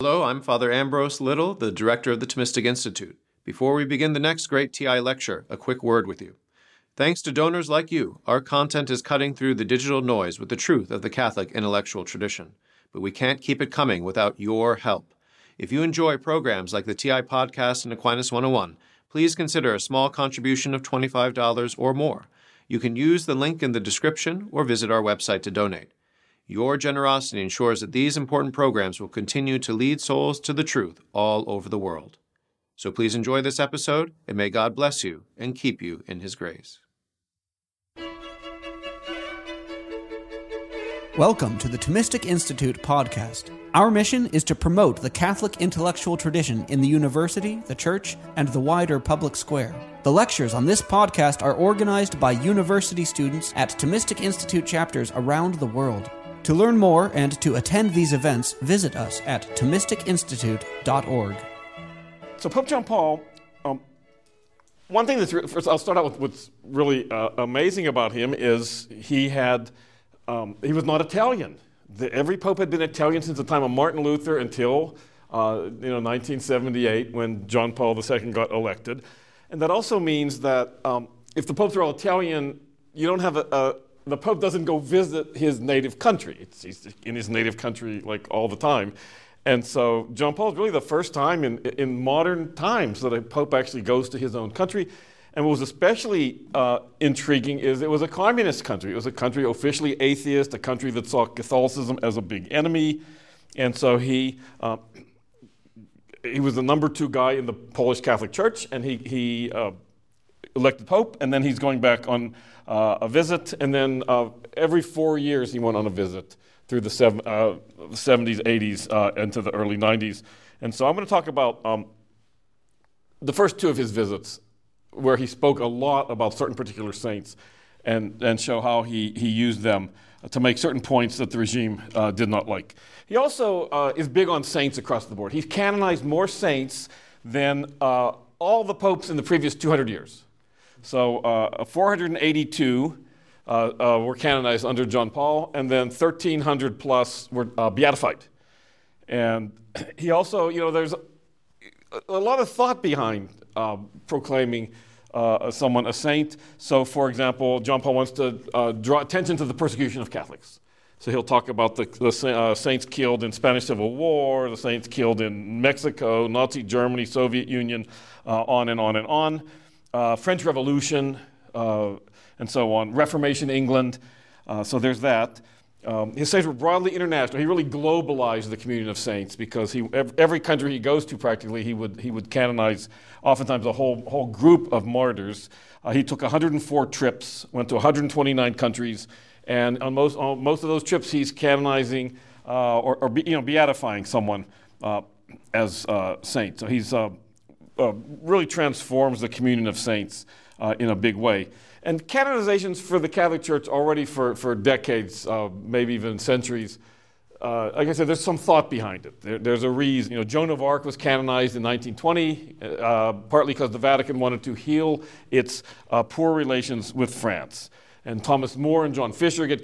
Hello, I'm Father Ambrose Little, the director of the Thomistic Institute. Before we begin the next great TI lecture, a quick word with you. Thanks to donors like you, our content is cutting through the digital noise with the truth of the Catholic intellectual tradition. But we can't keep it coming without your help. If you enjoy programs like the TI Podcast and Aquinas 101, please consider a small contribution of $25 or more. You can use the link in the description or visit our website to donate. Your generosity ensures that these important programs will continue to lead souls to the truth all over the world. So please enjoy this episode, and may God bless you and keep you in His grace. Welcome to the Thomistic Institute podcast. Our mission is to promote the Catholic intellectual tradition in the university, the church, and the wider public square. The lectures on this podcast are organized by university students at Thomistic Institute chapters around the world. To learn more and to attend these events, visit us at ThomisticInstitute.org. So Pope John Paul, one thing that's first I'll start out with what's really amazing about him is he was not Italian. Every pope had been Italian since the time of Martin Luther until 1978 when John Paul II got elected, and that also means that if the popes are all Italian, you don't have the Pope doesn't go visit his native country. He's in his native country like all the time. And so John Paul is really the first time in modern times that a Pope actually goes to his own country. And what was especially intriguing is it was a communist country. It was a country officially atheist, a country that saw Catholicism as a big enemy. And so he was the number 2 guy in the Polish Catholic Church, and he elected Pope, and then he's going back on a visit, and then every 4 years he went on a visit through the 70s, 80s, into the early 90s. And so I'm going to talk about the first 2 of his visits, where he spoke a lot about certain particular saints and show how he used them to make certain points that the regime did not like. He also is big on saints across the board. He's canonized more saints than all the popes in the previous 200 years. So 482 were canonized under John Paul, and then 1,300 plus were beatified. And he also, there's a lot of thought behind proclaiming someone a saint. So, for example, John Paul wants to draw attention to the persecution of Catholics. So he'll talk about the saints killed in Spanish Civil War, the saints killed in Mexico, Nazi Germany, Soviet Union, on and on and on. French Revolution, and so on, Reformation England, so there's that. His saints were broadly international. He really globalized the communion of saints because every country he goes to practically he would canonize oftentimes a whole group of martyrs. He took 104 trips, went to 129 countries, and on most of those trips he's canonizing or beatifying someone as saint. So he's really transforms the communion of saints in a big way. And canonizations for the Catholic Church already for decades, maybe even centuries, like I said, there's some thought behind it. There's a reason. Joan of Arc was canonized in 1920, partly because the Vatican wanted to heal its poor relations with France. And Thomas More and John Fisher get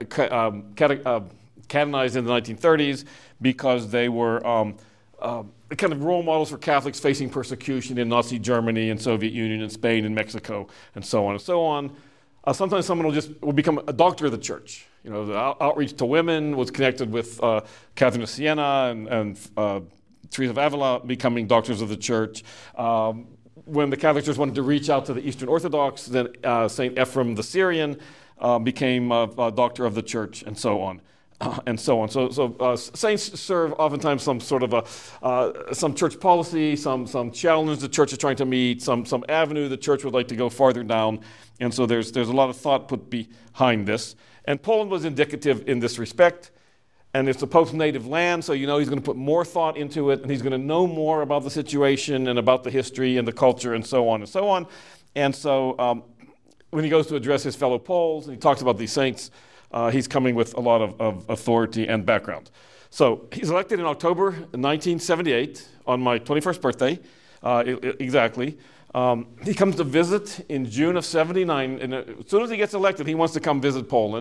canonized in the 1930s because they were kind of role models for Catholics facing persecution in Nazi Germany and Soviet Union and Spain and Mexico and so on and so on. Sometimes someone will become a doctor of the church. The outreach to women was connected with Catherine of Siena and Teresa of Avila becoming doctors of the church. When the Catholic Church wanted to reach out to the Eastern Orthodox, then St. Ephraim the Syrian became a doctor of the church, and so on. And so on. So saints serve oftentimes some sort of some church policy, some challenge the church is trying to meet, some avenue the church would like to go farther down. And so there's a lot of thought put behind this. And Poland was indicative in this respect. And it's the Pope's native land, so he's going to put more thought into it, and he's going to know more about the situation and about the history and the culture and so on and so on. And so when he goes to address his fellow Poles and he talks about these saints, he's coming with a lot of authority and background. So he's elected in October 1978 on my 21st birthday, exactly. He comes to visit in June of 79, and as soon as he gets elected, he wants to come visit Poland.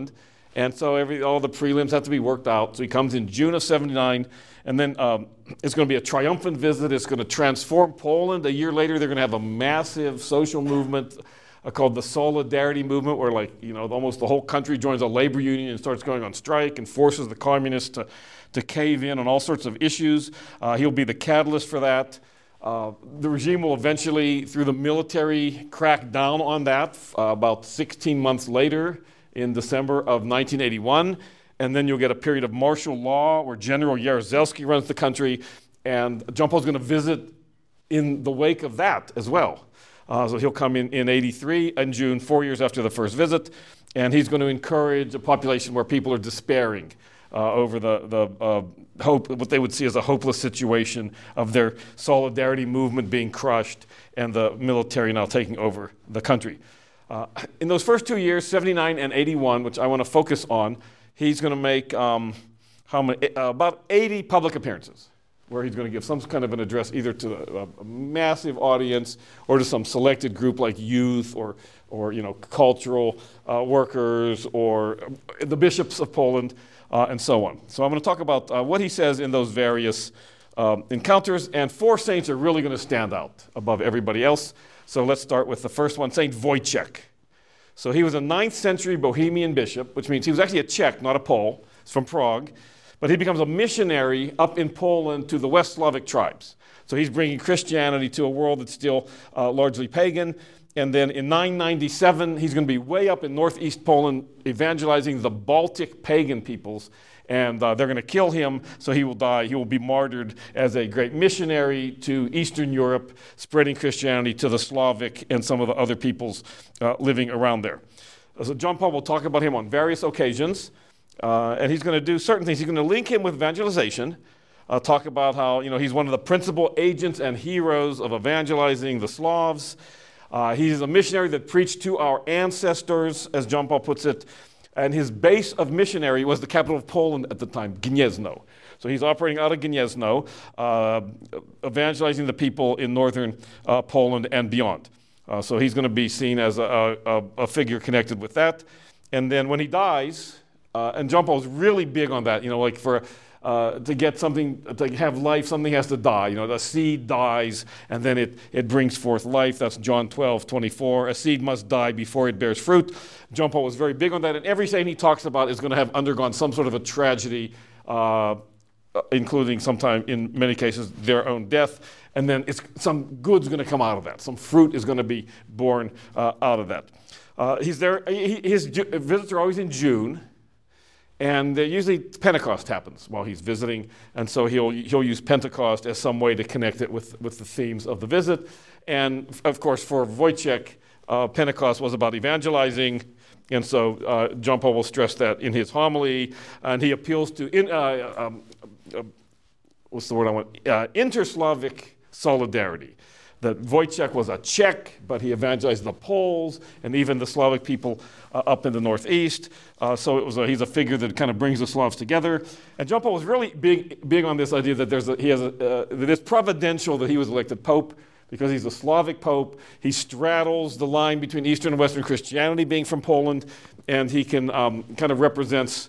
And so all the prelims have to be worked out. So he comes in June of 79, and then it's going to be a triumphant visit. It's going to transform Poland. A year later, they're going to have a massive social movement called the Solidarity Movement, where almost the whole country joins a labor union and starts going on strike and forces the communists to cave in on all sorts of issues. He'll be the catalyst for that. The regime will eventually, through the military, crack down on that about 16 months later in December of 1981. And then you'll get a period of martial law where General Jaruzelski runs the country. And John Paul's going to visit in the wake of that as well. So he'll come in 83 in June, 4 years after the first visit. And he's going to encourage a population where people are despairing over the hope, what they would see as a hopeless situation of their solidarity movement being crushed and the military now taking over the country. In those first 2 years, 79 and 81, which I want to focus on, he's going to make about 80 public appearances, where he's going to give some kind of an address either to a massive audience or to some selected group like youth or cultural workers or the bishops of Poland and so on. So I'm going to talk about what he says in those various encounters, and 4 saints are really going to stand out above everybody else. So let's start with the first one, Saint Wojciech. So he was a 9th century Bohemian bishop, which means he was actually a Czech, not a Pole. He's from Prague. But he becomes a missionary up in Poland to the West Slavic tribes. So he's bringing Christianity to a world that's still largely pagan. And then in 997, he's going to be way up in northeast Poland evangelizing the Baltic pagan peoples. And they're going to kill him, so he will die. He will be martyred as a great missionary to Eastern Europe, spreading Christianity to the Slavic and some of the other peoples living around there. So John Paul will talk about him on various occasions. And he's going to do certain things. He's going to link him with evangelization, talk about how he's one of the principal agents and heroes of evangelizing the Slavs. He's a missionary that preached to our ancestors, as John Paul puts it. And his base of missionary was the capital of Poland at the time, Gniezno. So he's operating out of Gniezno, evangelizing the people in northern Poland and beyond. So he's going to be seen as a figure connected with that. And then when he dies, and John Paul's really big on that, to get something, to have life, something has to die. The seed dies, and then it brings forth life. That's John 12:24. A seed must die before it bears fruit. John Paul was very big on that, and every saint he talks about is going to have undergone some sort of a tragedy, including sometime, in many cases, their own death. And then some good's going to come out of that. Some fruit is going to be born out of that. He's there. His visits are always in June. And usually Pentecost happens while he's visiting, and so he'll use Pentecost as some way to connect it with the themes of the visit. And of course, for Wojciech, Pentecost was about evangelizing, and so John Paul will stress that in his homily, and he appeals to what's the word I want? Inter-Slavic solidarity. That Wojciech was a Czech, but he evangelized the Poles and even the Slavic people up in the northeast. So he's a figure that kind of brings the Slavs together. And John Paul was really big on this idea that that it's providential that he was elected Pope because he's a Slavic Pope. He straddles the line between Eastern and Western Christianity, being from Poland, and he can kind of represents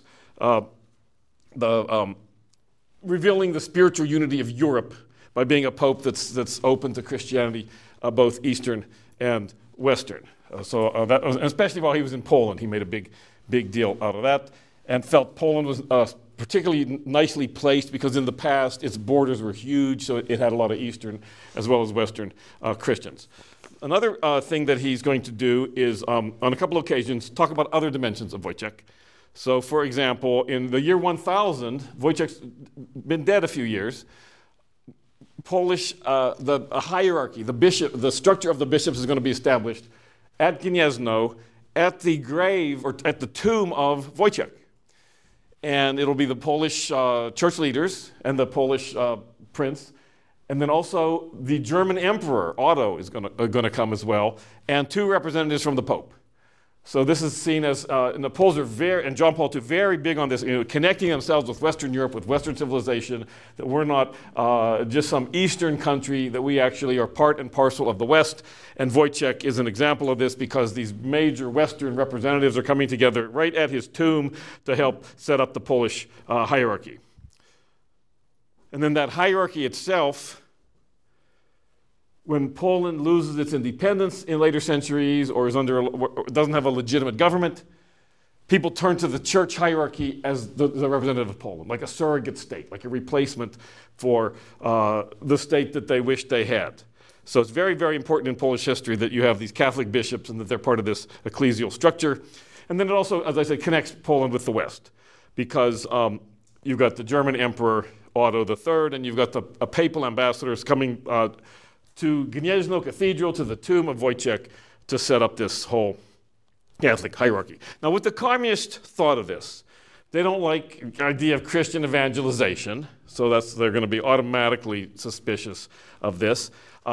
revealing the spiritual unity of Europe by being a pope that's open to Christianity, both Eastern and Western. Especially while he was in Poland, he made a big deal out of that, and felt Poland was particularly nicely placed because in the past its borders were huge, so it had a lot of Eastern as well as Western Christians. Another thing that he's going to do is, on a couple of occasions, talk about other dimensions of Wojciech. So, for example, in the year 1000, Wojciech's been dead a few years. Polish, the hierarchy, the structure of the bishops is going to be established at Gniezno, at the grave or at the tomb of Wojciech. And it'll be the Polish church leaders and the Polish prince, and then also the German emperor, Otto, is going to come as well, and 2 representatives from the Pope. So this is seen as, and the Poles are very, and John Paul II, very big on this, connecting themselves with Western Europe, with Western civilization, that we're not just some Eastern country, that we actually are part and parcel of the West. And Wojciech is an example of this because these major Western representatives are coming together right at his tomb to help set up the Polish hierarchy. And then that hierarchy itself, when Poland loses its independence in later centuries or doesn't have a legitimate government, people turn to the church hierarchy as the representative of Poland, like a surrogate state, like a replacement for the state that they wish they had. So it's very, very important in Polish history that you have these Catholic bishops and that they're part of this ecclesial structure. And then it also, as I said, connects Poland with the West, because you've got the German Emperor Otto III, and you've got the papal ambassadors coming to Gniezno Cathedral, to the tomb of Wojciech, to set up this whole Catholic hierarchy. Now, what the communists thought of this, they don't like the idea of Christian evangelization, so they're going to be automatically suspicious of this.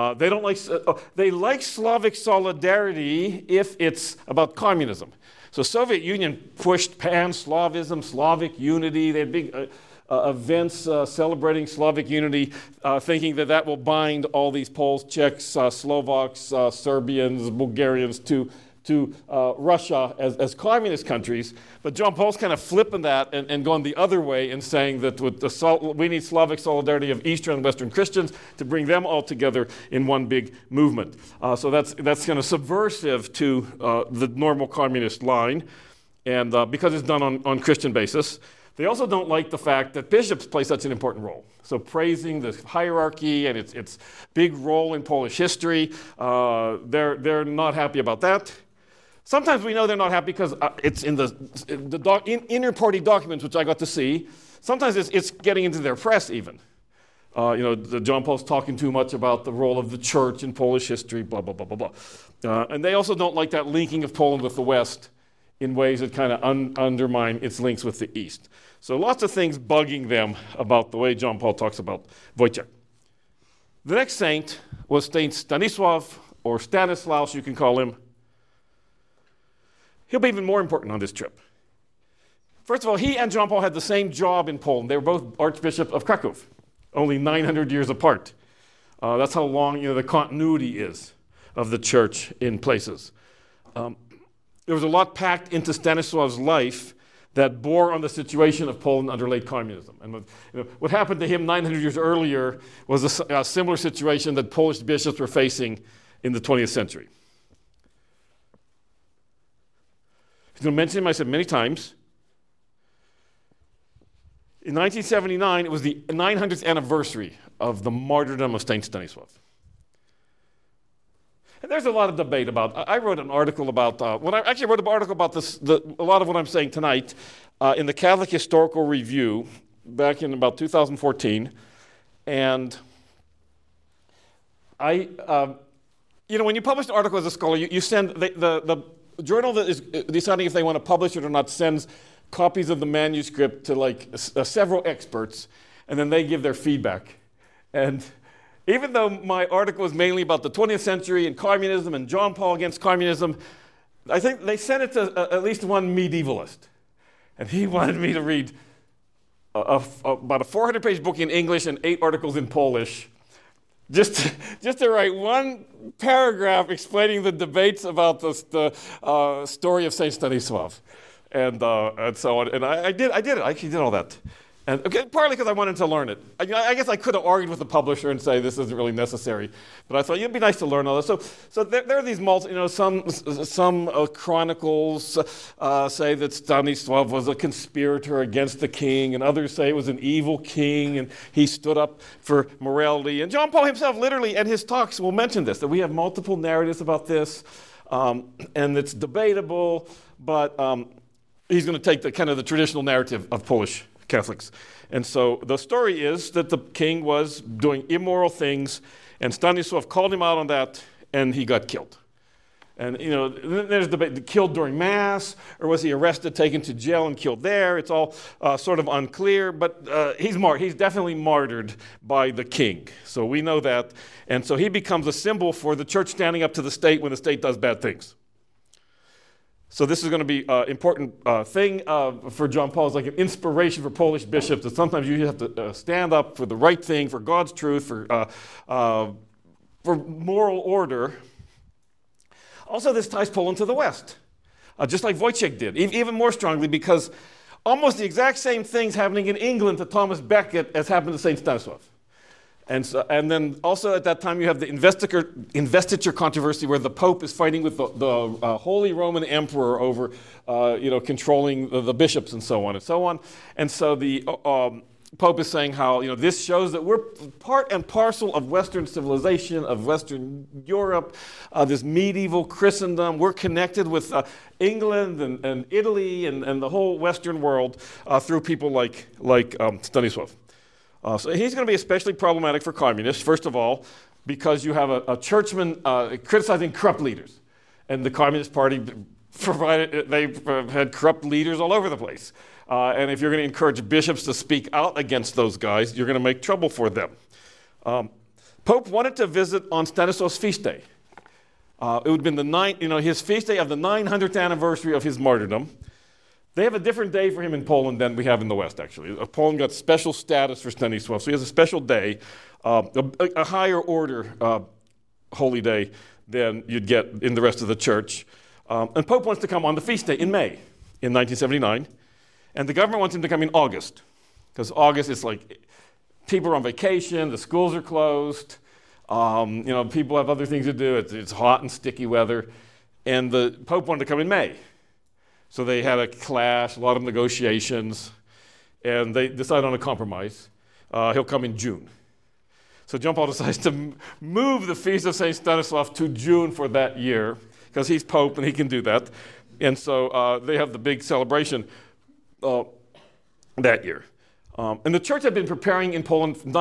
They like Slavic solidarity if it's about communism. So Soviet Union pushed pan-Slavism, Slavic unity. They had big events celebrating Slavic unity, thinking that will bind all these Poles, Czechs, Slovaks, Serbians, Bulgarians to Russia as communist countries. But John Paul's kind of flipping that and going the other way and saying that we need Slavic solidarity of Eastern and Western Christians to bring them all together in one big movement. So that's kind of subversive to the normal communist line, and because it's done on Christian basis. They also don't like the fact that bishops play such an important role. So praising the hierarchy and its big role in Polish history, they're not happy about that. Sometimes we know they're not happy because it's in the inter-party documents, which I got to see. Sometimes it's getting into their press even. John Paul's talking too much about the role of the church in Polish history, blah, blah, blah, blah, blah. And they also don't like that linking of Poland with the West in ways that kind of undermine its links with the East. So lots of things bugging them about the way John Paul talks about Wojciech. The next saint was Saint Stanisław, or Stanislaus, you can call him. He'll be even more important on this trip. First of all, he and John Paul had the same job in Poland. They were both Archbishop of Krakow, only 900 years apart. That's how long the continuity is of the church in places. There was a lot packed into Stanisław's life that bore on the situation of Poland under late communism. And what happened to him 900 years earlier was a similar situation that Polish bishops were facing in the 20th century. I'm going to mention him, I said many times. In 1979, it was the 900th anniversary of the martyrdom of Saint Stanisław. And there's a lot of debate about. I wrote an article about. I wrote an article about this. A lot of what I'm saying tonight in the Catholic Historical Review back in about 2014, and when you publish an article as a scholar, you send the journal that is deciding if they want to publish it or not sends copies of the manuscript to several experts, and then they give their feedback. And even though my article was mainly about the 20th century and communism and John Paul against communism, I think they sent it to at least one medievalist. And he wanted me to read about a 400-page book in English and 8 articles in Polish, just to write one paragraph explaining the debates about the story of Saint Stanisław, and so on. And I did it. I actually did all that. And partly because I wanted to learn it. I guess I could have argued with the publisher and say this isn't really necessary, but I thought it'd be nice to learn all this. So there are these some chronicles say that Stanisław was a conspirator against the king, and others say it was an evil king, and he stood up for morality. And John Paul himself, literally, in his talks, will mention this, that we have multiple narratives about this, and it's debatable, but he's going to take the traditional narrative of Polish Catholics. And so the story is that the king was doing immoral things, and Stanisław called him out on that, and he got killed. And, there's debate, killed during Mass, or was he arrested, taken to jail, and killed there? It's all sort of unclear, but he's definitely martyred by the king. So we know that. And so he becomes a symbol for the church standing up to the state when the state does bad things. So this is going to be an important thing for John Paul. It's like an inspiration for Polish bishops that sometimes you have to stand up for the right thing, for God's truth, for moral order. Also, this ties Poland to the West, just like Wojciech did, even more strongly, because almost the exact same things happening in England to Thomas Becket as happened to St. Stanislav. And then also at that time you have the investiture controversy where the Pope is fighting with the Holy Roman Emperor over controlling the bishops and so on and so on. And so the Pope is saying how this shows that we're part and parcel of Western civilization, of Western Europe, this medieval Christendom. We're connected with England and Italy and the whole Western world through people like Stanislav. So he's going to be especially problematic for communists, first of all, because you have a churchman criticizing corrupt leaders. And the Communist Party had corrupt leaders all over the place. And if you're going to encourage bishops to speak out against those guys, you're going to make trouble for them. Pope wanted to visit on Stanislav's feast day. It would have been his feast day of the 900th anniversary of his martyrdom. They have a different day for him in Poland than we have in the West, actually. Poland got special status for Stanislav, so he has a special day, a higher order holy day than you'd get in the rest of the church. And Pope wants to come on the feast day in May in 1979, and the government wants him to come in August, because August is like people are on vacation, the schools are closed, people have other things to do, it's hot and sticky weather, and the Pope wanted to come in May. So they had a clash, a lot of negotiations, and they decided on a compromise. He'll come in June. So John Paul decides to move the Feast of St. Stanislav to June for that year, because he's Pope and he can do that. And so they have the big celebration that year. And the church had been preparing in Poland since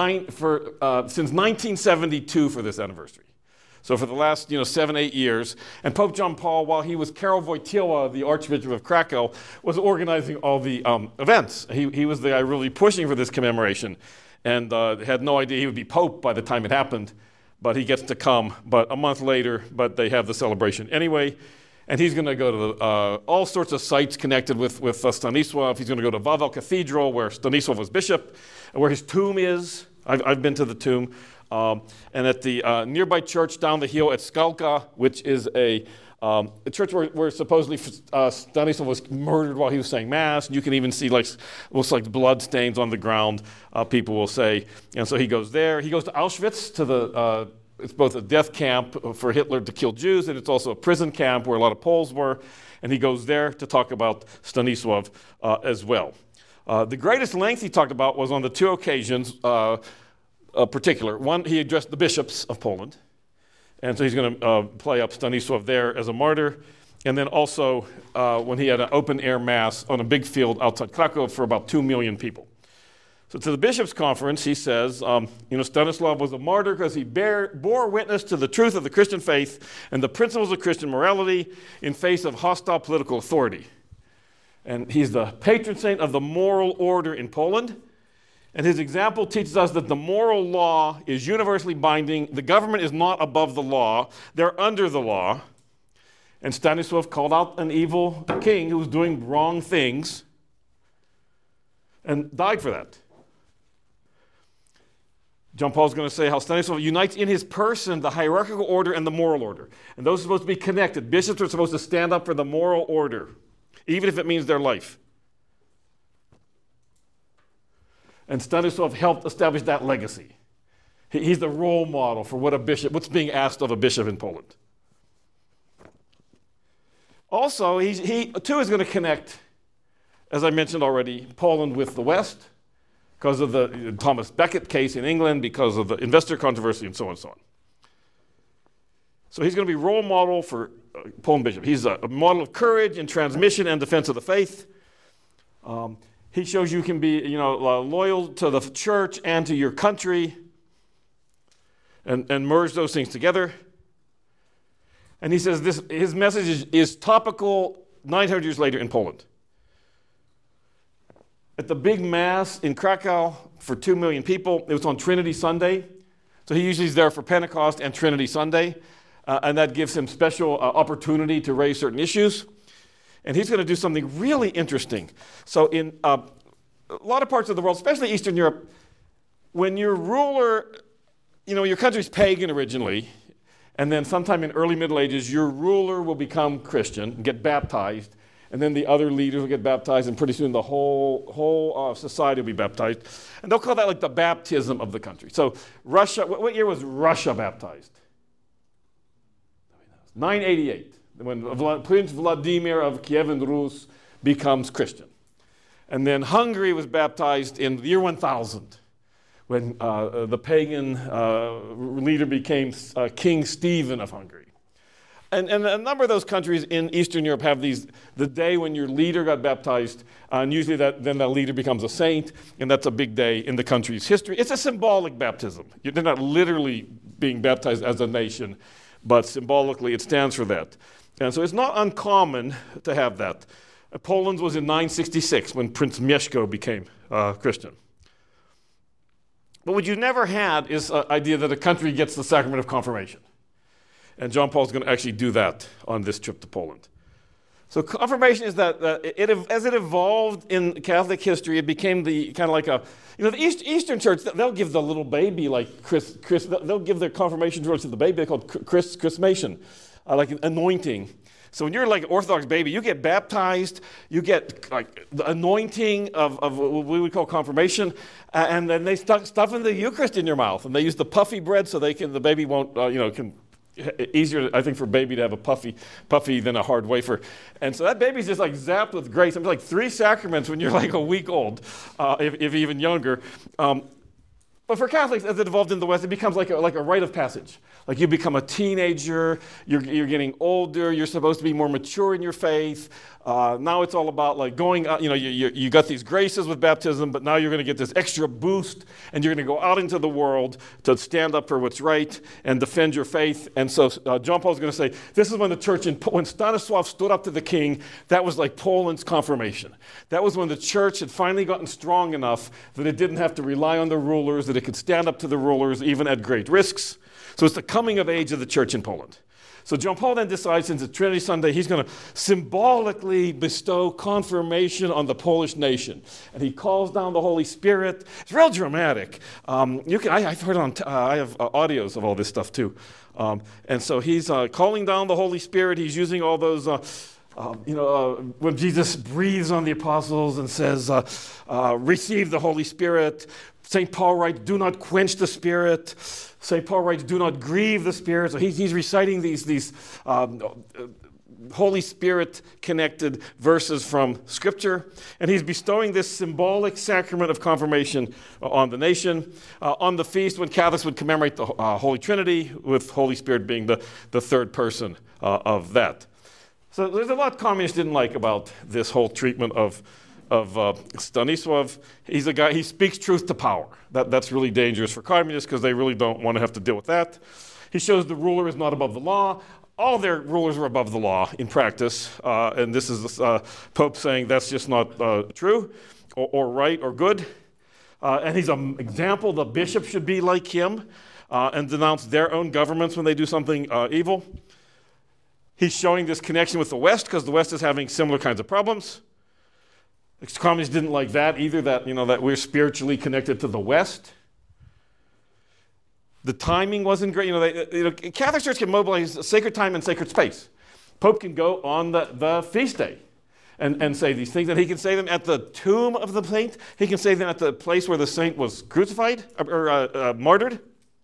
1972 for this anniversary. So for the last 7-8 years, and Pope John Paul, while he was Karol Wojtyła, the Archbishop of Krakow, was organizing all the events. He was the guy really pushing for this commemoration, and had no idea he would be Pope by the time it happened, but he gets to come, but a month later, but they have the celebration anyway, and he's going to go to all sorts of sites connected with Stanislav. He's going to go to Wawel Cathedral, where Stanislav was bishop, and where his tomb is. I've been to the tomb. And at the nearby church down the hill at Skalka, which is a church where supposedly Stanislav was murdered while he was saying Mass. You can even see looks like blood stains on the ground, people will say. And so he goes there. He goes to Auschwitz, to it's both a death camp for Hitler to kill Jews, and it's also a prison camp where a lot of Poles were. And he goes there to talk about Stanislav as well. The greatest length he talked about was on the two occasions particular. One, he addressed the bishops of Poland, and so he's going to play up Stanislav there as a martyr. And then also when he had an open-air mass on a big field outside Krakow for about 2 million people. So to the bishops' conference, he says, Stanislav was a martyr because he bore witness to the truth of the Christian faith and the principles of Christian morality in face of hostile political authority. And he's the patron saint of the moral order in Poland. And his example teaches us that the moral law is universally binding. The government is not above the law. They're under the law. And Stanislav called out an evil king who was doing wrong things and died for that. John Paul's going to say how Stanislav unites in his person the hierarchical order and the moral order. And those are supposed to be connected. Bishops are supposed to stand up for the moral order, even if it means their life. And Stanislav helped establish that legacy. He's the role model for what's being asked of a bishop in Poland. Also, he too is going to connect, as I mentioned already, Poland with the West, because of the Thomas Becket case in England, because of the investor controversy, and so on and so on. So he's going to be role model for Poland bishop. He's a model of courage in transmission and defense of the faith. He shows you can be, loyal to the church and to your country, and merge those things together. And he says his message is topical 900 years later in Poland. At the big mass in Krakow for 2 million people, it was on Trinity Sunday. So he usually is there for Pentecost and Trinity Sunday, and that gives him special opportunity to raise certain issues. And he's going to do something really interesting. So in a lot of parts of the world, especially Eastern Europe, when your ruler, your country's pagan originally, and then sometime in early Middle Ages, your ruler will become Christian and get baptized, and then the other leaders will get baptized, and pretty soon the whole society will be baptized. And they'll call that like the baptism of the country. So Russia, what year was Russia baptized? 988, when Prince Vladimir of Kiev and Rus becomes Christian. And then Hungary was baptized in the year 1000, when the pagan leader became King Stephen of Hungary. And a number of those countries in Eastern Europe have the day when your leader got baptized, and usually then that leader becomes a saint, and that's a big day in the country's history. It's a symbolic baptism. They're not literally being baptized as a nation, but symbolically it stands for that. And so it's not uncommon to have that. Poland was in 966 when Prince Mieszko became Christian. But what you never had is an idea that a country gets the sacrament of confirmation. And John Paul's going to actually do that on this trip to Poland. So confirmation is that as it evolved in Catholic history, it became the kind of like the Eastern Church, they'll give the little baby like they'll give their confirmation to the baby called chrismation, like an anointing. So when you're like an Orthodox baby, you get baptized, you get like the anointing of what we would call confirmation, and then they stuff in the Eucharist in your mouth, and they use the puffy bread so the baby won't, easier, I think, for a baby to have a puffy than a hard wafer. And so that baby's just like zapped with grace. It's like 3 sacraments when you're like a week old, if even younger. But for Catholics, as it evolved in the West, it becomes like a rite of passage. Like you become a teenager, you're getting older, you're supposed to be more mature in your faith. Now it's all about like going out, you got these graces with baptism, but now you're going to get this extra boost, and you're going to go out into the world to stand up for what's right and defend your faith. And so John Paul's going to say, this is when the church, when Stanislav stood up to the king, that was like Poland's confirmation. That was when the church had finally gotten strong enough that it didn't have to rely on the rulers, that it could stand up to the rulers even at great risks. So it's the coming of age of the church in Poland. So John Paul then decides, since it's Trinity Sunday, he's going to symbolically bestow confirmation on the Polish nation. And he calls down the Holy Spirit. It's real dramatic. I've heard I have audios of all this stuff too. And so he's calling down the Holy Spirit. He's using all those, when Jesus breathes on the apostles and says, receive the Holy Spirit. St. Paul writes, do not quench the Spirit. St. Paul writes, do not grieve the Spirit. So he's reciting these Holy Spirit-connected verses from Scripture, and he's bestowing this symbolic sacrament of confirmation on the nation. On the feast, when Catholics would commemorate the Holy Trinity, with Holy Spirit being the third person of that. So there's a lot communists didn't like about this whole treatment of Stanislav. He's a guy, he speaks truth to power. That's really dangerous for communists because they really don't want to have to deal with that. He shows the ruler is not above the law. All their rulers are above the law in practice, and this is the Pope saying that's just not true or right or good. And he's an example. The bishop should be like him and denounce their own governments when they do something evil. He's showing this connection with the West because the West is having similar kinds of problems. Communists didn't like that either, that we're spiritually connected to the West. The timing wasn't great. Catholic Church can mobilize sacred time and sacred space. Pope can go on the feast day and say these things, and he can say them at the tomb of the saint. He can say them at the place where the saint was crucified or martyred.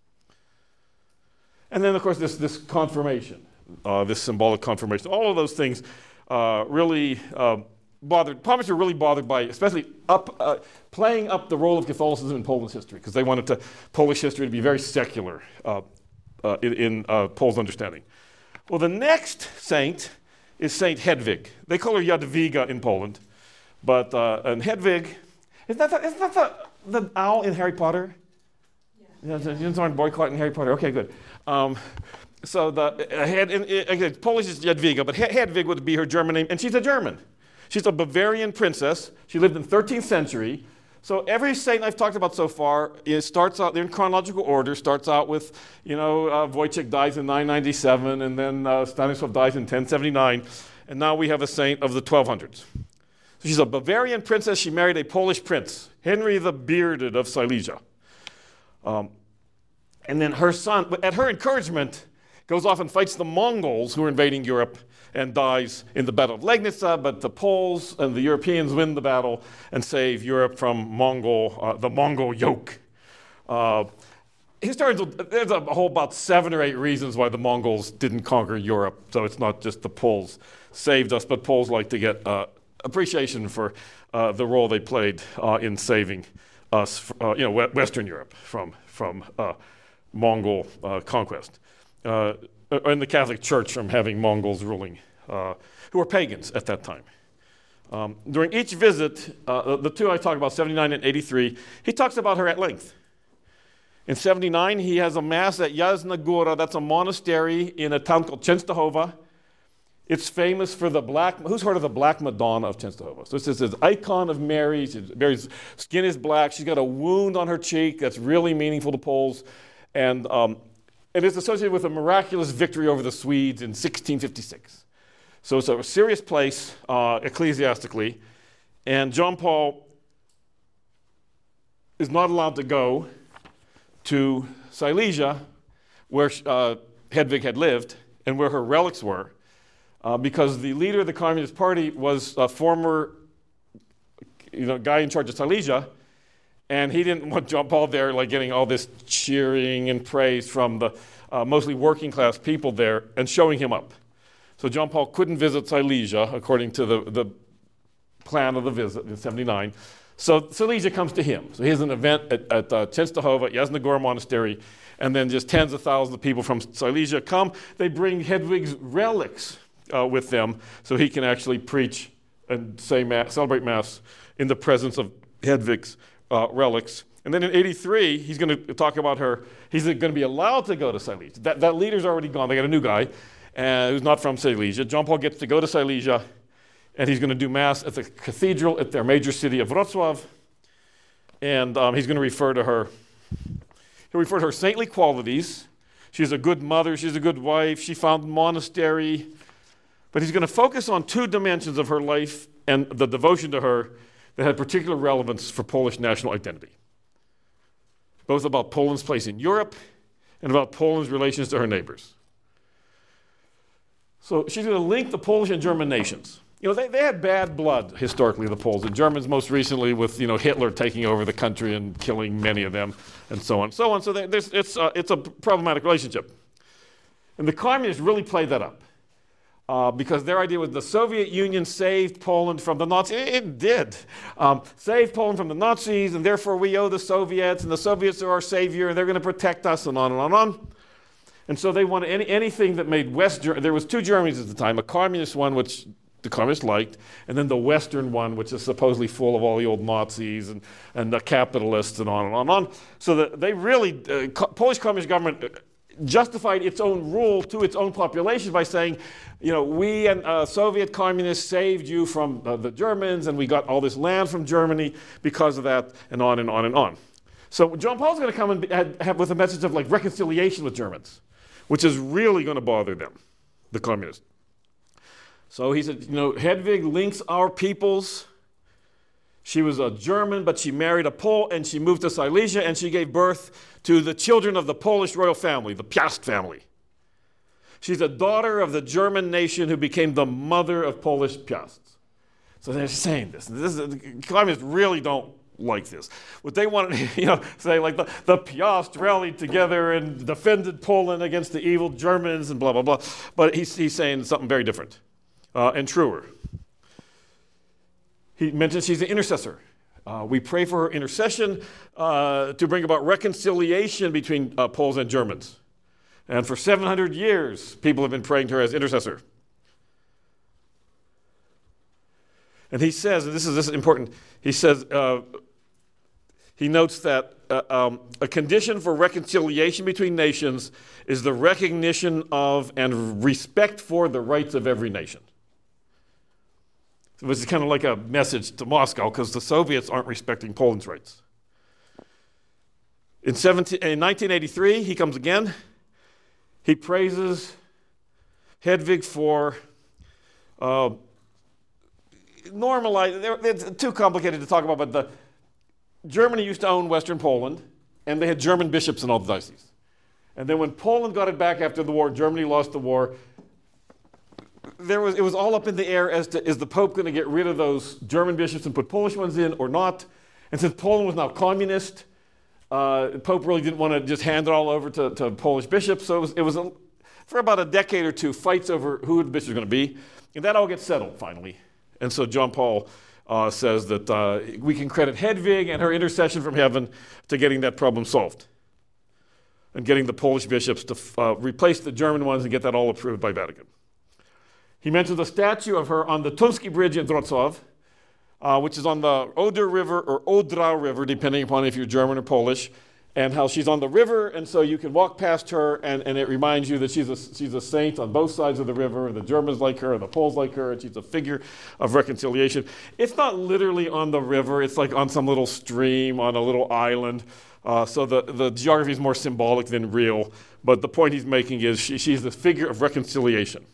And then, of course, this confirmation, this symbolic confirmation. All of those things really Protestants were really bothered by, especially playing up the role of Catholicism in Poland's history, because they wanted Polish history to be very secular in Paul's understanding. Well, the next saint is Saint Hedwig. They call her Jadwiga in Poland, but and Hedwig, isn't that the owl in Harry Potter? Yeah. You aren't boycotting Harry Potter. Okay, good. So Polish is Jadwiga, but Hedwig would be her German name, and she's a German. She's a Bavarian princess. She lived in the 13th century. So every saint I've talked about so far starts out, they're in chronological order, starts out with, Wojciech dies in 997, and then Stanislav dies in 1079. and now we have a saint of the 1200s. So she's a Bavarian princess. She married a Polish prince, Henry the Bearded of Silesia. And then her son, at her encouragement, goes off and fights the Mongols who are invading Europe and dies in the Battle of Legnica, but the Poles and the Europeans win the battle and save Europe from the Mongol yoke. There's a whole about 7 or 8 reasons why the Mongols didn't conquer Europe, so it's not just the Poles saved us, but Poles like to get appreciation for the role they played in saving us, Western Europe from Mongol conquest, and the Catholic Church from having Mongols ruling, who were pagans at that time. During each visit, the two I talked about, 79 and 83, he talks about her at length. In 79, he has a mass at Jasna Gora. That's a monastery in a town called Częstochowa. It's famous for who's heard of the Black Madonna of Częstochowa? So it's this icon of Mary. Mary's skin is black. She's got a wound on her cheek that's really meaningful to Poles. And it's associated with a miraculous victory over the Swedes in 1656. So it's a serious place ecclesiastically. And John Paul is not allowed to go to Silesia, where Hedvig had lived and where her relics were, because the leader of the Communist Party was a former guy in charge of Silesia, and he didn't want John Paul there getting all this cheering and praise from the mostly working class people there and showing him up. So John Paul couldn't visit Silesia according to the plan of the visit in 79. So Silesia comes to him. So he has an event at Częstochowa, Jasna Gora Monastery, and then just tens of thousands of people from Silesia come. They bring Hedvig's relics with them so he can actually preach and celebrate Mass in the presence of Hedvig's relics. And then in 83, he's going to talk about her. He's going to be allowed to go to Silesia. That leader's already gone. They got a new guy who's not from Silesia. John Paul gets to go to Silesia, and he's going to do Mass at the cathedral at their major city of Wrocław. And he's going to refer to her. He'll refer to her saintly qualities. She's a good mother. She's a good wife. She founded a monastery. But he's going to focus on 2 dimensions of her life and the devotion to her that had particular relevance for Polish national identity, both about Poland's place in Europe and about Poland's relations to her neighbors. So she's going to link the Polish and German nations. They had bad blood historically, the Poles. The Germans most recently with Hitler taking over the country and killing many of them, and so on. So it's a problematic relationship. And the communists really played that up. Because their idea was the Soviet Union saved Poland from the Nazis. It did. Saved Poland from the Nazis, and therefore we owe the Soviets, and the Soviets are our savior, and they're going to protect us, and on and on and on. And so they wanted anything that made West Germany. There was 2 Germanys at the time, a communist one, which the communists liked, and then the Western one, which is supposedly full of all the old Nazis and the capitalists, and on and on and on. So that they really, Polish communist government justified its own rule to its own population by saying, we and Soviet communists saved you from the Germans, and we got all this land from Germany because of that, and on and on and on. So John Paul's going to come and have with a message of reconciliation with Germans, which is really going to bother them, the communists. So he said, Hedvig links our peoples. She was a German, but she married a Pole, and she moved to Silesia, and she gave birth to the children of the Polish royal family, the Piast family. She's a daughter of the German nation who became the mother of Polish Piasts. So they're saying this. The communists really don't like this. What they wanted, say the Piast rallied together and defended Poland against the evil Germans and blah, blah, blah. But he's saying something very different and truer. He mentions she's an intercessor. We pray for her intercession to bring about reconciliation between Poles and Germans. And for 700 years, people have been praying to her as intercessor. And he says, and this is important, he says, he notes that a condition for reconciliation between nations is the recognition of and respect for the rights of every nation. So this is kind of like a message to Moscow because the Soviets aren't respecting Poland's rights. In 1983, he comes again. He praises Hedvig for normalized. It's too complicated to talk about, but Germany used to own Western Poland, and they had German bishops in all the dioceses. And then when Poland got it back after the war, Germany lost the war. It was all up in the air as to, is the Pope going to get rid of those German bishops and put Polish ones in or not? And since Poland was now communist, the Pope really didn't want to just hand it all over to Polish bishops. So it was for about a decade or two, fights over who the bishop was going to be. And that all gets settled finally. And so John Paul says that we can credit Hedwig and her intercession from heaven to getting that problem solved and getting the Polish bishops to replace the German ones and get that all approved by Vatican. He mentions a statue of her on the Tumski Bridge in Wrocław, which is on the Oder River or Odra River, depending upon if you're German or Polish, and how she's on the river, and so you can walk past her, and it reminds you that she's a saint on both sides of the river, and the Germans like her, and the Poles like her, and she's a figure of reconciliation. It's not literally on the river, it's like on some little stream, on a little island, so the geography is more symbolic than real, but the point he's making is she's the figure of reconciliation.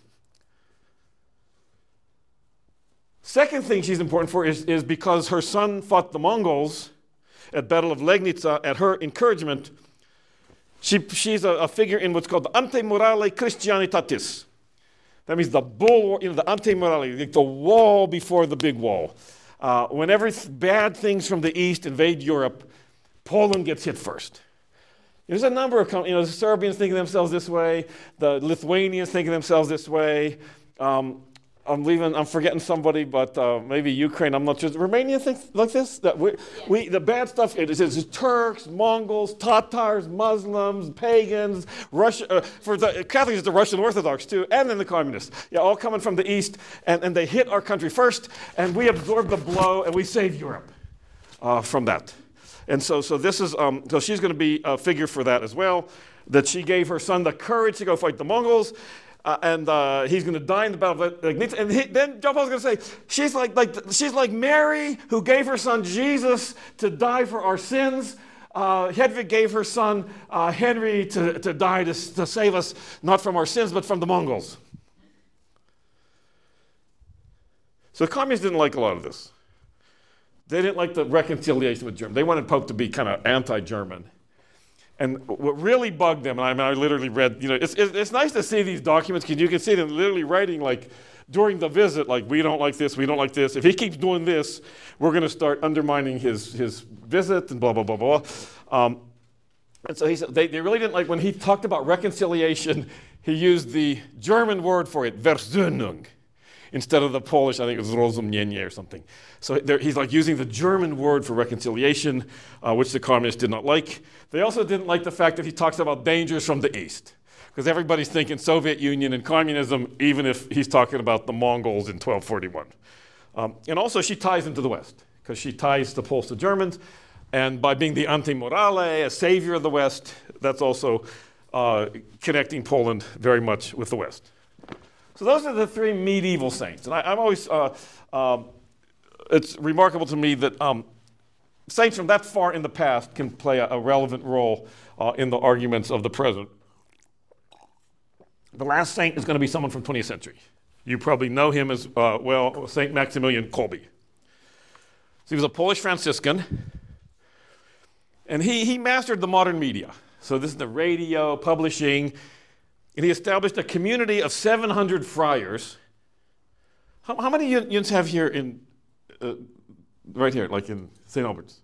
Second thing she's important for is because her son fought the Mongols at Battle of Legnica. At her encouragement, she's a figure in what's called the Ante Morale Christianitatis. That means the bull, the Ante Morale, like the wall before the big wall. Whenever bad things from the east invade Europe, Poland gets hit first. There's a number of, the Serbians think of themselves this way, the Lithuanians think of themselves this way. I'm forgetting somebody, but maybe Ukraine, I'm not sure. Romania thinks like this? That the bad stuff, it's Turks, Mongols, Tatars, Muslims, pagans, Russia, for the Catholics, it's the Russian Orthodox too, and then the communists. Yeah, all coming from the east, and they hit our country first, and we absorb the blow, and we save Europe from that. And so this is, so she's going to be a figure for that as well, that she gave her son the courage to go fight the Mongols, and he's going to die in the battle of Legnica. And then John Paul's going to say, she's like Mary, who gave her son Jesus to die for our sins. Hedwig gave her son Henry to die to save us, not from our sins, but from the Mongols. So the communists didn't like a lot of this. They didn't like the reconciliation with Germany. They wanted Pope to be kind of anti-German. And what really bugged them, and I literally read, it's nice to see these documents because you can see them literally writing like during the visit, like we don't like this, we don't like this. If he keeps doing this, we're going to start undermining his visit and blah, blah, blah, blah. And so he said they really didn't like when he talked about reconciliation, he used the German word for it, Versöhnung, instead of the Polish, I think it was rozumienie or something. So he's like using the German word for reconciliation, which the communists did not like. They also didn't like the fact that he talks about dangers from the east, because everybody's thinking Soviet Union and communism, even if he's talking about the Mongols in 1241. And also she ties into the West, because she ties the Poles to Germans, and by being the Ante Morale, a savior of the West, that's also connecting Poland very much with the West. So those are the three medieval saints. And I'm always, it's remarkable to me that saints from that far in the past can play a relevant role in the arguments of the present. The last saint is going to be someone from 20th century. You probably know him as, St. Maximilian Kolbe. So he was a Polish Franciscan, and he mastered the modern media. So this is the radio, publishing, and he established a community of 700 friars. How many unions have here in, right here, like in St. Albert's?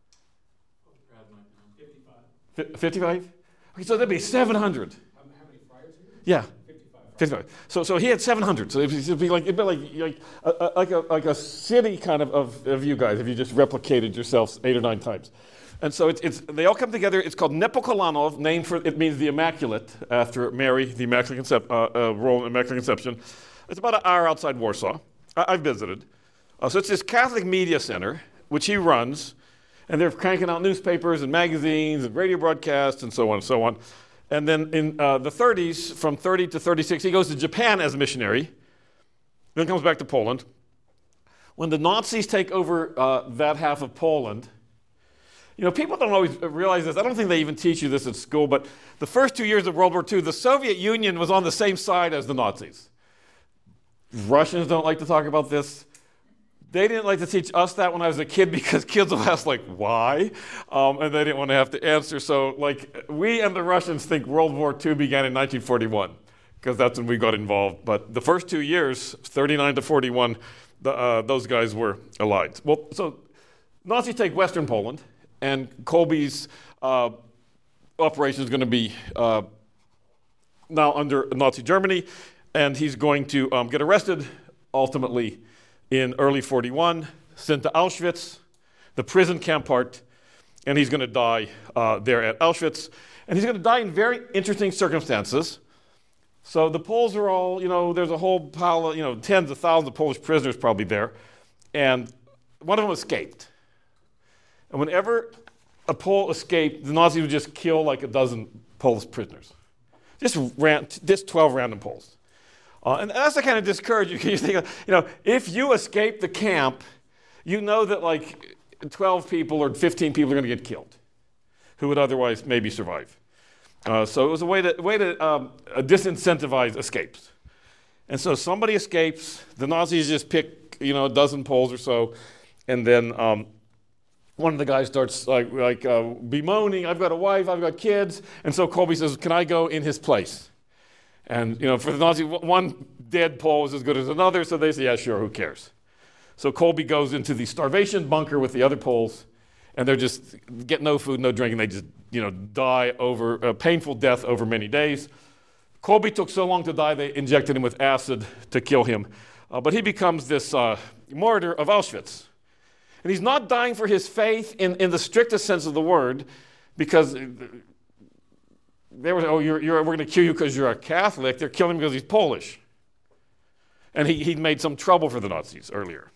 55. 55? Okay, so that'd be 700. How many friars here? Yeah. 55. So he had 700. So it'd be like a city kind of you guys if you just replicated yourselves 8 or 9 times. And so they all come together. It's called Nepokalanów, named for, it means the Immaculate, after Mary, the Immaculate role in Immaculate Conception. It's about an hour outside Warsaw. I've visited. So it's this Catholic media center, which he runs, and they're cranking out newspapers and magazines and radio broadcasts and so on and so on. And then in the 30s, from 30 to 36, he goes to Japan as a missionary, then comes back to Poland. When the Nazis take over that half of Poland, people don't always realize this. I don't think they even teach you this at school, but the first 2 years of World War II, the Soviet Union was on the same side as the Nazis. Russians don't like to talk about this. They didn't like to teach us that when I was a kid because kids will ask, like, why? And they didn't want to have to answer. So, like, we and the Russians think World War II began in 1941 because that's when we got involved. But the first 2 years, 39 to 41, those guys were allied. Well, so Nazis take Western Poland, and Kolbe's operation is going to be now under Nazi Germany, and he's going to get arrested ultimately in early 41, sent to Auschwitz, the prison camp part, and he's going to die there at Auschwitz. And he's going to die in very interesting circumstances. So the Poles are all, there's a whole pile of, tens of thousands of Polish prisoners probably there. And one of them escaped. And whenever a Pole escaped, the Nazis would just kill like a dozen Polish prisoners. Just 12 random Poles. And that's the kind of discouraging. You think, if you escape the camp, you know that like 12 people or 15 people are going to get killed, who would otherwise maybe survive. So it was a way to disincentivize escapes. And so somebody escapes. The Nazis just pick a dozen Poles or so, and then one of the guys starts bemoaning, "I've got a wife, I've got kids," and so Kolbe says, "Can I go in his place?" And, for the Nazis, one dead Pole is as good as another, so they say, yeah, sure, who cares? So Kolbe goes into the starvation bunker with the other Poles, and they're just get no food, no drink, and they just, die over a painful death over many days. Kolbe took so long to die, they injected him with acid to kill him. But he becomes this martyr of Auschwitz. And he's not dying for his faith in the strictest sense of the word, because they were, we're going to kill you because you're a Catholic. They're killing him because he's Polish. And he'd made some trouble for the Nazis earlier.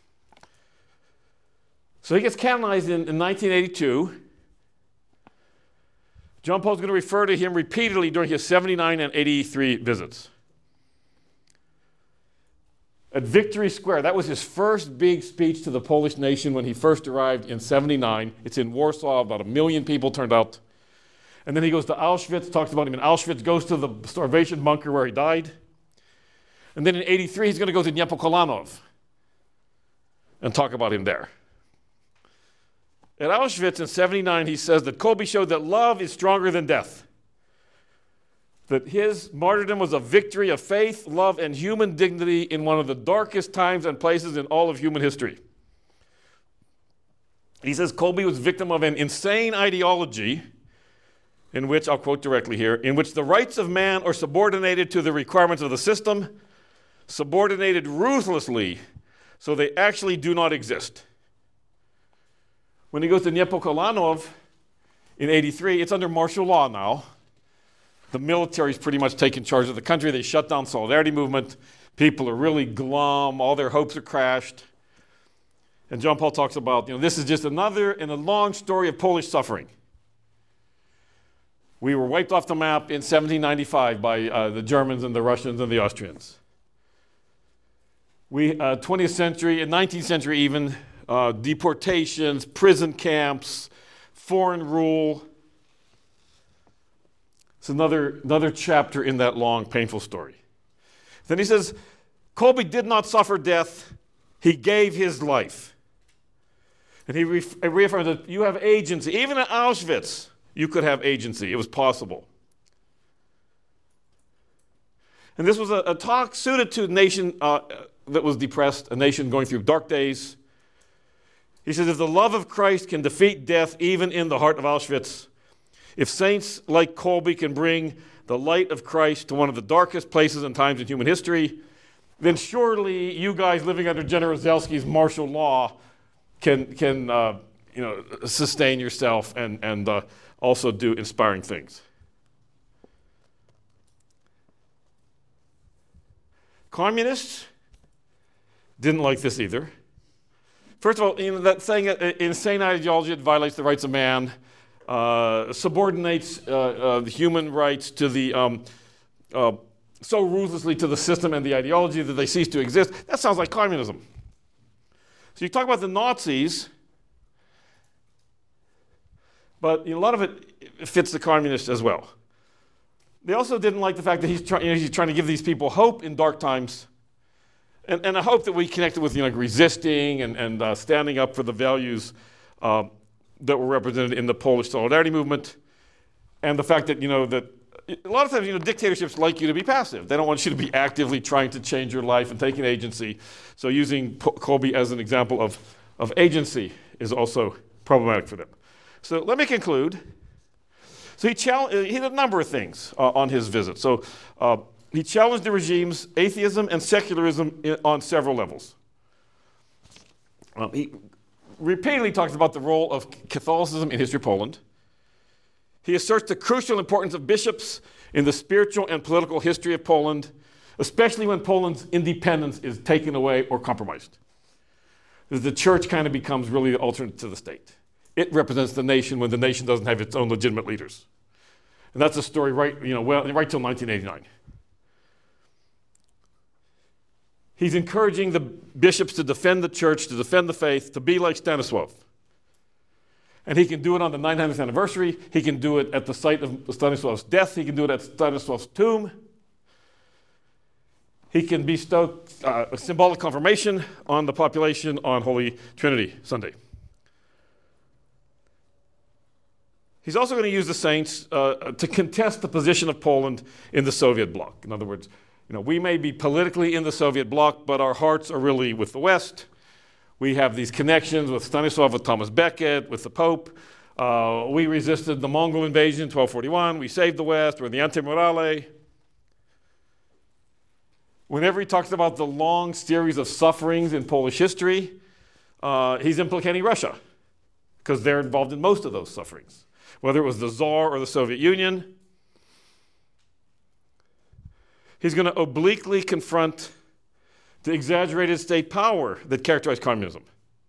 So he gets canonized in 1982. John Paul's going to refer to him repeatedly during his 79 and 83 visits. At Victory Square, that was his first big speech to the Polish nation when he first arrived in 79. It's in Warsaw, about 1 million people turned out. And then he goes to Auschwitz, talks about him in Auschwitz, goes to the starvation bunker where he died. And then in 83, he's going to go to Niepokalanów and talk about him there. At Auschwitz in 79, he says that Kolbe showed that love is stronger than death. That his martyrdom was a victory of faith, love, and human dignity in one of the darkest times and places in all of human history. He says Kolbe was victim of an insane ideology in which, I'll quote directly here, in which the rights of man are subordinated to the requirements of the system, subordinated ruthlessly, so they actually do not exist. When he goes to Niepokalanów in 83, it's under martial law now. The military's pretty much taken charge of the country. They shut down Solidarity movement. People are really glum. All their hopes are crashed. And John Paul talks about, this is just another in a long story of Polish suffering. We were wiped off the map in 1795 by the Germans and the Russians and the Austrians. 20th century and 19th century even, deportations, prison camps, foreign rule. It's another chapter in that long, painful story. Then he says, Kolbe did not suffer death. He gave his life. And he reaffirms that you have agency. Even at Auschwitz, you could have agency. It was possible. And this was a talk suited to a nation that was depressed, a nation going through dark days. He says, if the love of Christ can defeat death even in the heart of Auschwitz, if saints like Kolbe can bring the light of Christ to one of the darkest places and times in human history, then surely you guys living under Jaruzelski's martial law can sustain yourself and also do inspiring things. Communists didn't like this either. First of all, that saying insane ideology that violates the rights of man, subordinates the human rights to the so ruthlessly to the system and the ideology that they cease to exist. That sounds like communism. So you talk about the Nazis, but a lot of it fits the communists as well. They also didn't like the fact that he's trying to give these people hope in dark times. And I hope that we connected with resisting and standing up for the values that were represented in the Polish Solidarity movement, and the fact that that a lot of times dictatorships like you to be passive. They don't want you to be actively trying to change your life and taking agency. So using Kolbe as an example of agency is also problematic for them. So let me conclude. So he did a number of things on his visit. So he challenged the regime's atheism and secularism on several levels. He repeatedly talks about the role of Catholicism in history of Poland. He asserts the crucial importance of bishops in the spiritual and political history of Poland, especially when Poland's independence is taken away or compromised. The church kind of becomes really the alternate to the state. It represents the nation when the nation doesn't have its own legitimate leaders. And that's a story right till 1989. He's encouraging the bishops to defend the church, to defend the faith, to be like Stanislav. And he can do it on the 900th anniversary. He can do it at the site of Stanislav's death. He can do it at Stanislav's tomb. He can bestow a symbolic confirmation on the population on Holy Trinity Sunday. He's also going to use the saints to contest the position of Poland in the Soviet bloc. In other words, we may be politically in the Soviet bloc, but our hearts are really with the West. We have these connections with Stanislav, with Thomas Becket, with the Pope. We resisted the Mongol invasion in 1241. We saved the West. We're the anti-morale. Whenever he talks about the long series of sufferings in Polish history, he's implicating Russia, because they're involved in most of those sufferings, whether it was the Tsar or the Soviet Union. He's going to obliquely confront the exaggerated state power that characterized communism.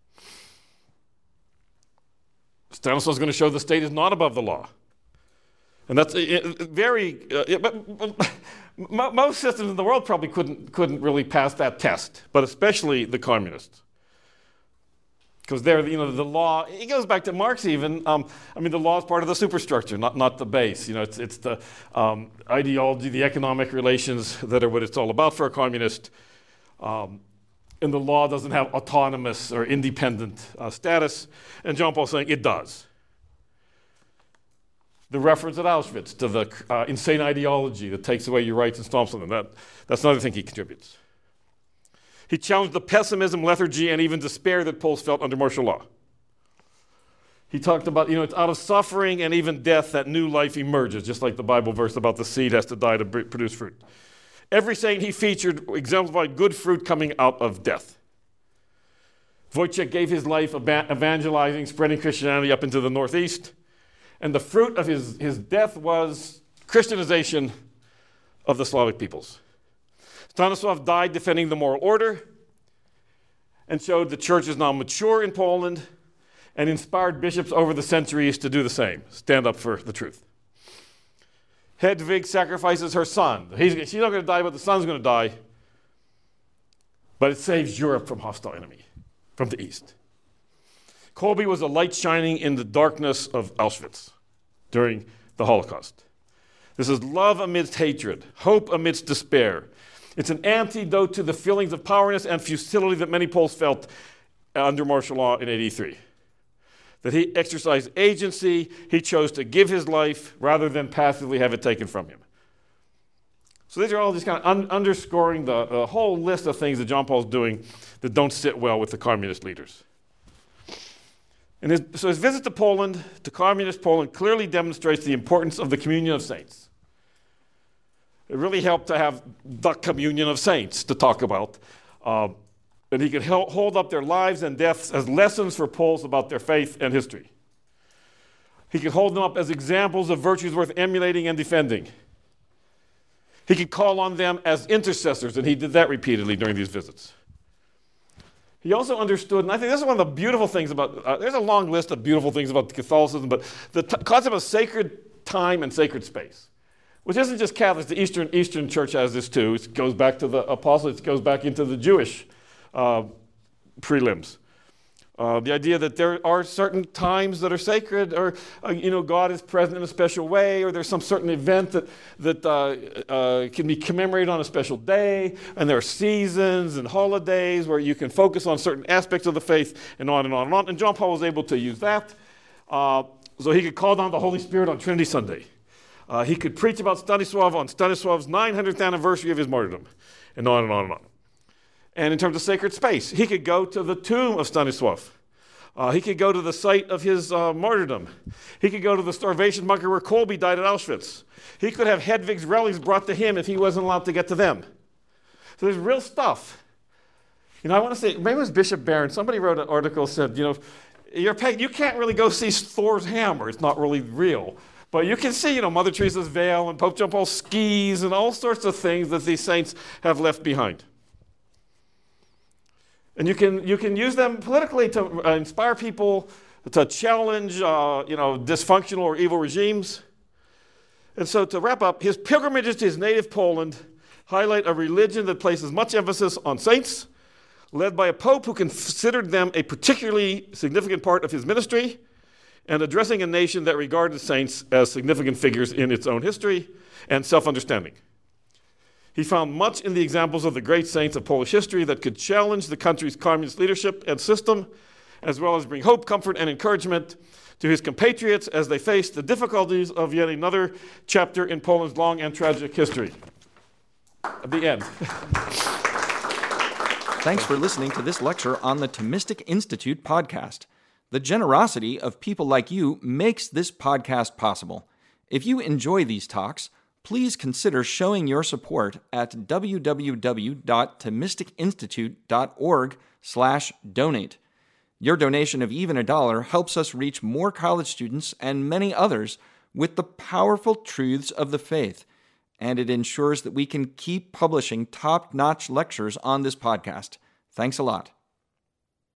Stanislav's going to show the state is not above the law. And that's most systems in the world probably couldn't really pass that test, but especially the communists. Because there, the law, it goes back to Marx even. The law is part of the superstructure, not the base. It's the ideology, the economic relations that are what it's all about for a communist. And the law doesn't have autonomous or independent status. And John Paul's saying it does. The reference at Auschwitz to the insane ideology that takes away your rights and stomps on them, that's another thing he contributes. He challenged the pessimism, lethargy, and even despair that Poles felt under martial law. He talked about, it's out of suffering and even death that new life emerges, just like the Bible verse about the seed has to die to produce fruit. Every saint he featured exemplified good fruit coming out of death. Wojciech gave his life evangelizing, spreading Christianity up into the Northeast, and the fruit of his death was Christianization of the Slavic peoples. Stanislav died defending the moral order and showed the church is now mature in Poland and inspired bishops over the centuries to do the same, stand up for the truth. Hedwig sacrifices her son. She's not going to die, but the son's going to die. But it saves Europe from hostile enemy, from the east. Kolbe was a light shining in the darkness of Auschwitz during the Holocaust. This is love amidst hatred, hope amidst despair. It's an antidote to the feelings of powerlessness and futility that many Poles felt under martial law in 1983. That he exercised agency, he chose to give his life rather than passively have it taken from him. So these are all just kind of underscoring the whole list of things that John Paul's doing that don't sit well with the communist leaders. And so his visit to Poland, to communist Poland, clearly demonstrates the importance of the communion of saints. It really helped to have the communion of saints to talk about. And he could hold up their lives and deaths as lessons for Poles about their faith and history. He could hold them up as examples of virtues worth emulating and defending. He could call on them as intercessors, and he did that repeatedly during these visits. He also understood, and I think this is one of the beautiful things about, there's a long list of beautiful things about Catholicism, but the concept of sacred time and sacred space, which isn't just Catholics, the Eastern Church has this too. It goes back to the apostles, it goes back into the Jewish prelims. The idea that there are certain times that are sacred, or God is present in a special way, or there's some certain event that can be commemorated on a special day, and there are seasons and holidays where you can focus on certain aspects of the faith, and on and on and on. And John Paul was able to use that. So he could call down the Holy Spirit on Trinity Sunday. He could preach about Stanisław on Stanisław's 900th anniversary of his martyrdom, and on and on and on. And in terms of sacred space, he could go to the tomb of Stanisław. He could go to the site of his martyrdom. He could go to the starvation bunker where Kolbe died at Auschwitz. He could have Hedwig's relics brought to him if he wasn't allowed to get to them. So there's real stuff. I want to say, maybe it was Bishop Barron. Somebody wrote an article, said, you can't really go see Thor's hammer. It's not really real. But you can see, Mother Teresa's veil and Pope John Paul's skis and all sorts of things that these saints have left behind. And you can use them politically to inspire people, to challenge dysfunctional or evil regimes. And so to wrap up, his pilgrimages to his native Poland highlight a religion that places much emphasis on saints, led by a pope who considered them a particularly significant part of his ministry, and addressing a nation that regarded saints as significant figures in its own history and self-understanding. He found much in the examples of the great saints of Polish history that could challenge the country's communist leadership and system, as well as bring hope, comfort, and encouragement to his compatriots as they faced the difficulties of yet another chapter in Poland's long and tragic history. At the end. Thanks for listening to this lecture on the Thomistic Institute podcast. The generosity of people like you makes this podcast possible. If you enjoy these talks, please consider showing your support at www.thomisticinstitute.org/donate. Your donation of even $1 helps us reach more college students and many others with the powerful truths of the faith, and it ensures that we can keep publishing top-notch lectures on this podcast. Thanks a lot.